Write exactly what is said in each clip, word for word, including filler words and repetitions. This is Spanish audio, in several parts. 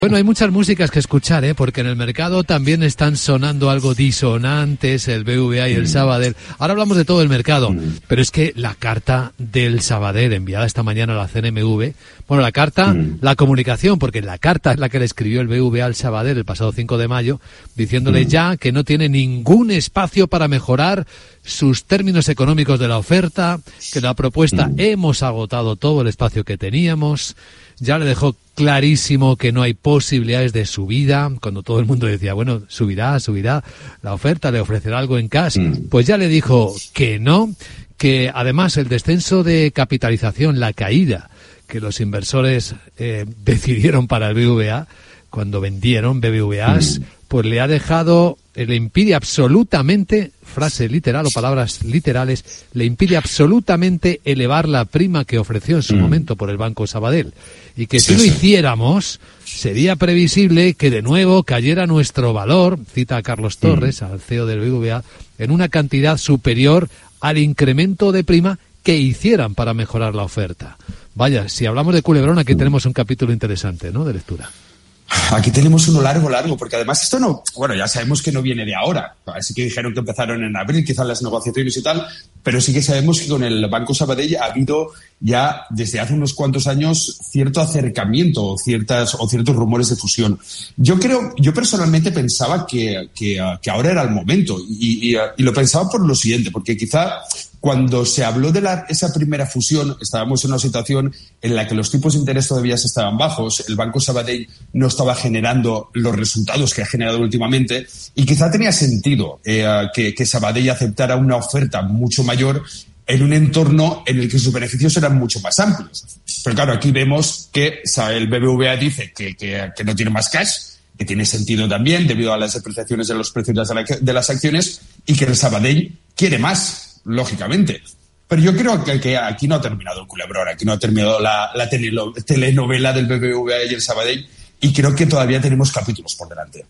Bueno, hay muchas músicas que escuchar, ¿eh? Porque en el mercado también están sonando algo disonantes, el B B V A y el Sabadell. Ahora hablamos de todo el mercado, pero es que la carta del Sabadell enviada esta mañana a la C N M V, bueno, la carta, la comunicación, porque la carta es la que le escribió el B B V A al Sabadell el pasado cinco de mayo, diciéndole ya que no tiene ningún espacio para mejorar sus términos económicos de la oferta, que la propuesta hemos agotado todo el espacio que teníamos. Ya le dejó clarísimo que no hay posibilidades de subida, cuando todo el mundo decía, bueno, subirá, subirá la oferta, le ofrecerá algo en cash. Pues ya le dijo que no, que además el descenso de capitalización, la caída que los inversores eh, decidieron para el B B V A, cuando vendieron B B V As, pues le ha dejado, le impide absolutamente, frase literal o palabras literales, le impide absolutamente elevar la prima que ofreció en su mm. momento por el Banco Sabadell. Y que si sí, lo sí. hiciéramos, sería previsible que de nuevo cayera nuestro valor, cita a Carlos Torres, mm. al C E O del B B V A, en una cantidad superior al incremento de prima que hicieran para mejorar la oferta. Vaya, si hablamos de culebrón, aquí tenemos un capítulo interesante, ¿no?, de lectura. Aquí tenemos uno largo, largo, porque además esto no, bueno, ya sabemos que no viene de ahora. Así que dijeron que empezaron en abril, quizás las negociaciones y tal, pero sí que sabemos que con el Banco Sabadell ha habido ya desde hace unos cuantos años cierto acercamiento o ciertas o ciertos rumores de fusión. Yo creo, yo personalmente pensaba que, que, que ahora era el momento y, y, y lo pensaba por lo siguiente, porque quizá cuando se habló de la, esa primera fusión, estábamos en una situación en la que los tipos de interés todavía estaban bajos, el Banco Sabadell no estaba generando los resultados que ha generado últimamente y quizá tenía sentido eh, que, que Sabadell aceptara una oferta mucho mayor en un entorno en el que sus beneficios eran mucho más amplios. Pero claro, aquí vemos que el B B V A dice que, que, que no tiene más cash, que tiene sentido también debido a las depreciaciones de los precios de, la, de las acciones y que el Sabadell quiere más, lógicamente. Pero yo creo que, que aquí no ha terminado el culebrón, aquí no ha terminado la, la telenovela del B B V A y el Sabadell y creo que todavía tenemos capítulos por delante.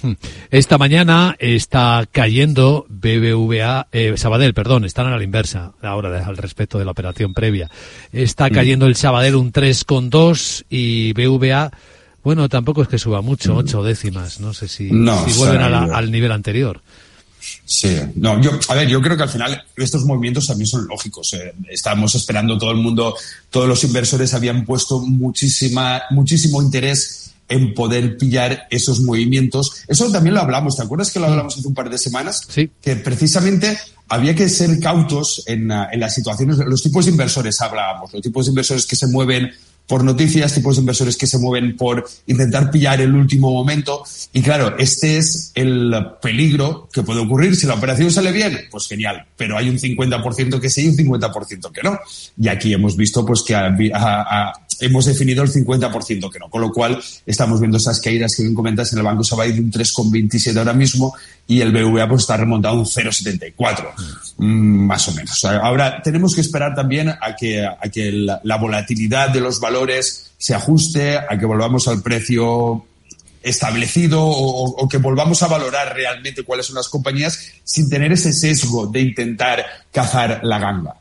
Esta mañana está cayendo B B V A, eh, Sabadell, perdón, están a la inversa ahora al respecto de la operación previa. Está cayendo el Sabadell un tres coma dos y B B V A, bueno, tampoco es que suba mucho, ocho décimas, no sé si, no, si vuelven a la, al nivel anterior. Sí, no, yo, a ver, yo creo que al final estos movimientos también son lógicos. Eh. Estábamos esperando todo el mundo, todos los inversores habían puesto muchísima, muchísimo interés en poder pillar esos movimientos. Eso también lo hablamos, ¿te acuerdas que lo hablamos hace un par de semanas? Sí. Que precisamente había que ser cautos en, en las situaciones, los tipos de inversores hablábamos, los tipos de inversores que se mueven por noticias, tipos de inversores que se mueven por intentar pillar el último momento. Y claro, este es el peligro que puede ocurrir. Si la operación sale bien, pues genial. Pero hay un cincuenta por ciento que sí y un cincuenta por ciento que no. Y aquí hemos visto pues que a, a, a, hemos definido el cincuenta por ciento que no. Con lo cual estamos viendo esas caídas que bien comentas en el Banco Sabadell de un tres coma veintisiete ahora mismo y el B B V A pues está remontado a un cero coma setenta y cuatro. Mm, más o menos. Ahora, tenemos que esperar también a que, a que la, la volatilidad de los valores se ajuste, a que volvamos al precio establecido o, o que volvamos a valorar realmente cuáles son las compañías sin tener ese sesgo de intentar cazar la ganga.